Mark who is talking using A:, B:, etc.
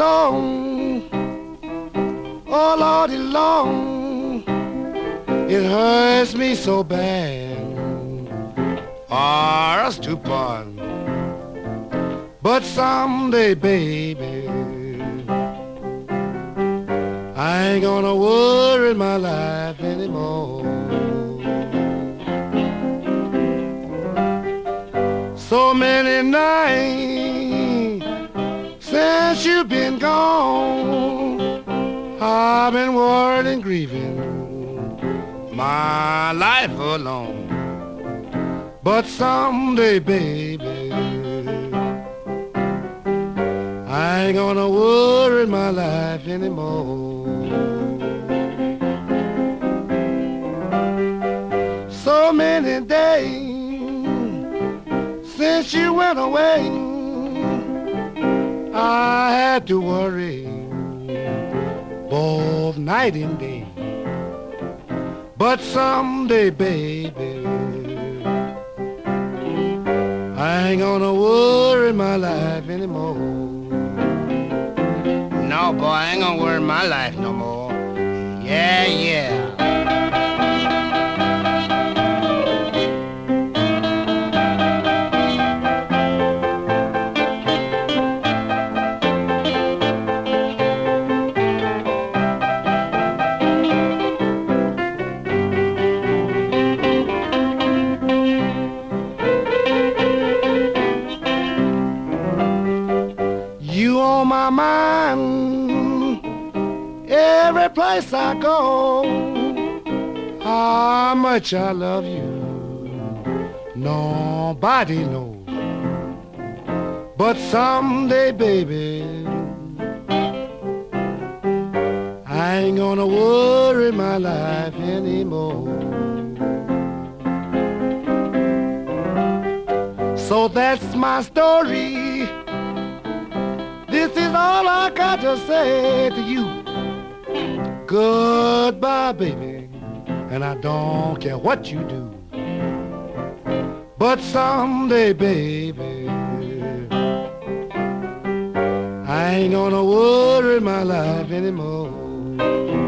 A: long, oh Lordy long, it hurts me so bad for us to part. But someday, baby, I ain't gonna worry my life anymore. So many nights since you've been gone, I've been worried and grieving my life alone. But someday, baby, I ain't gonna worry my life anymore. So many days since you went away, I had to worry both night and day. But someday, baby, I ain't gonna worry my life anymore. No, boy, I ain't gonna worry my life no more. Yeah, yeah. You on my mind every place I go. How much I love you, nobody knows. But someday, baby, I ain't gonna worry my life anymore. So that's my story. This is all I got to say to you. Goodbye, baby, and I don't care what you do. But someday, baby, I ain't gonna worry my life anymore.